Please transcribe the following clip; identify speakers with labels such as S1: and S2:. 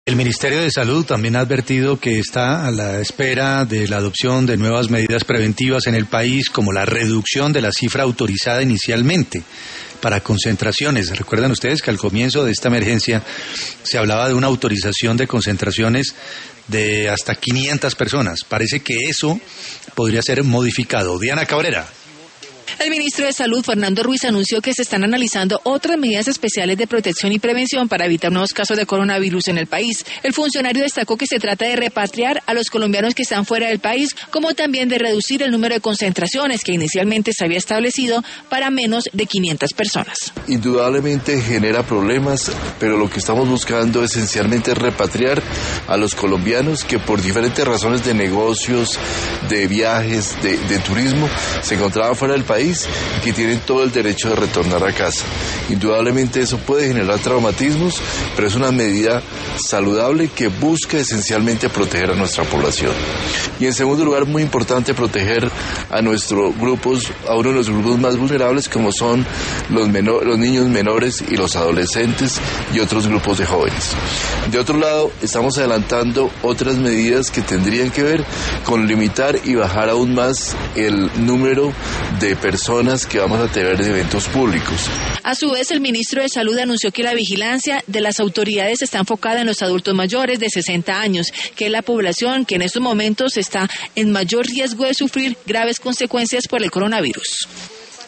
S1: El Ministerio de Salud también ha advertido que está a la espera de la adopción de nuevas medidas preventivas en el país, como la reducción de la cifra autorizada inicialmente para concentraciones. Recuerdan ustedes que al comienzo de esta emergencia se hablaba de una autorización de concentraciones de hasta 500 personas. Parece que eso podría ser modificado. Diana Cabrera.
S2: El ministro de Salud, Fernando Ruiz, anunció que se están analizando otras medidas especiales de protección y prevención para evitar nuevos casos de coronavirus en el país. El funcionario destacó que se trata de repatriar a los colombianos que están fuera del país, como también de reducir el número de concentraciones que inicialmente se había establecido para menos de 500 personas.
S3: Indudablemente genera problemas, pero lo que estamos buscando esencialmente es repatriar a los colombianos que por diferentes razones de negocios, de viajes, de turismo, se encontraban fuera del país y que tienen todo el derecho de retornar a casa. Indudablemente eso puede generar traumatismos, pero es una medida saludable que busca esencialmente proteger a nuestra población. Y en segundo lugar, muy importante proteger a nuestros grupos, a uno de los grupos más vulnerables, como son los niños menores y los adolescentes y otros grupos de jóvenes. De otro lado, estamos adelantando otras medidas que tendrían que ver con limitar y bajar aún más el número de personas que vamos a tener en eventos públicos.
S2: A su vez, el ministro de Salud anunció que la vigilancia de las autoridades está enfocada en los adultos mayores de 60 años, que es la población que en estos momentos está en mayor riesgo de sufrir graves consecuencias por el coronavirus.